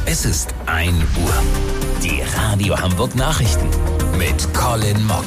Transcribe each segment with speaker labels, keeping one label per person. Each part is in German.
Speaker 1: Es ist 1 Uhr. Die Radio Hamburg Nachrichten mit Colin Mock.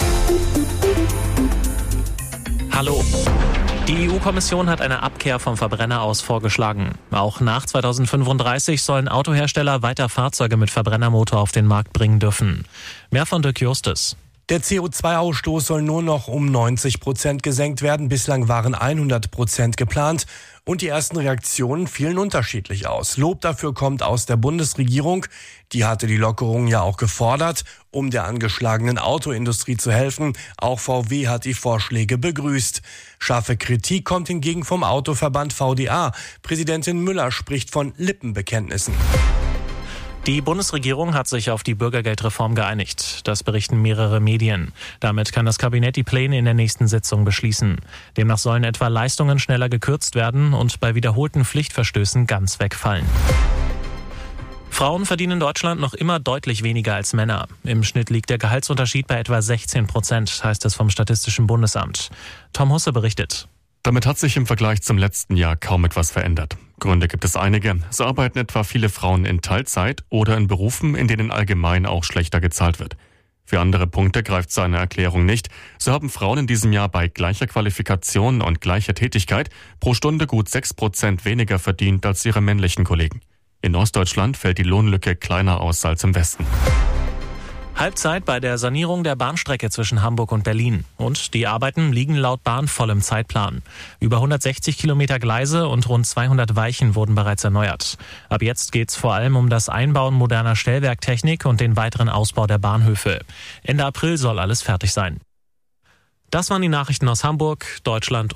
Speaker 2: Hallo. Die EU-Kommission hat eine Abkehr vom Verbrenner aus vorgeschlagen. Auch nach 2035 sollen Autohersteller weiter Fahrzeuge mit Verbrennermotor auf den Markt bringen dürfen. Mehr von Dirk Justus.
Speaker 3: Der CO2-Ausstoß soll nur noch um 90% gesenkt werden. Bislang waren 100% geplant. Und die ersten Reaktionen fielen unterschiedlich aus. Lob dafür kommt aus der Bundesregierung. Die hatte die Lockerung ja auch gefordert, um der angeschlagenen Autoindustrie zu helfen. Auch VW hat die Vorschläge begrüßt. Scharfe Kritik kommt hingegen vom Autoverband VDA. Präsidentin Müller spricht von Lippenbekenntnissen.
Speaker 2: Die Bundesregierung hat sich auf die Bürgergeldreform geeinigt. Das berichten mehrere Medien. Damit kann das Kabinett die Pläne in der nächsten Sitzung beschließen. Demnach sollen etwa Leistungen schneller gekürzt werden und bei wiederholten Pflichtverstößen ganz wegfallen. Frauen verdienen in Deutschland noch immer deutlich weniger als Männer. Im Schnitt liegt der Gehaltsunterschied bei etwa 16%, heißt es vom Statistischen Bundesamt. Tom Husse berichtet.
Speaker 4: Damit hat sich im Vergleich zum letzten Jahr kaum etwas verändert. Gründe gibt es einige. So arbeiten etwa viele Frauen in Teilzeit oder in Berufen, in denen allgemein auch schlechter gezahlt wird. Für andere Punkte greift seine Erklärung nicht. So haben Frauen in diesem Jahr bei gleicher Qualifikation und gleicher Tätigkeit pro Stunde gut 6% weniger verdient als ihre männlichen Kollegen. In Ostdeutschland fällt die Lohnlücke kleiner aus als im Westen.
Speaker 2: Halbzeit bei der Sanierung der Bahnstrecke zwischen Hamburg und Berlin. Und die Arbeiten liegen laut Bahn voll im Zeitplan. Über 160 Kilometer Gleise und rund 200 Weichen wurden bereits erneuert. Ab jetzt geht's vor allem um das Einbauen moderner Stellwerktechnik und den weiteren Ausbau der Bahnhöfe. Ende April soll alles fertig sein. Das waren die Nachrichten aus Hamburg, Deutschland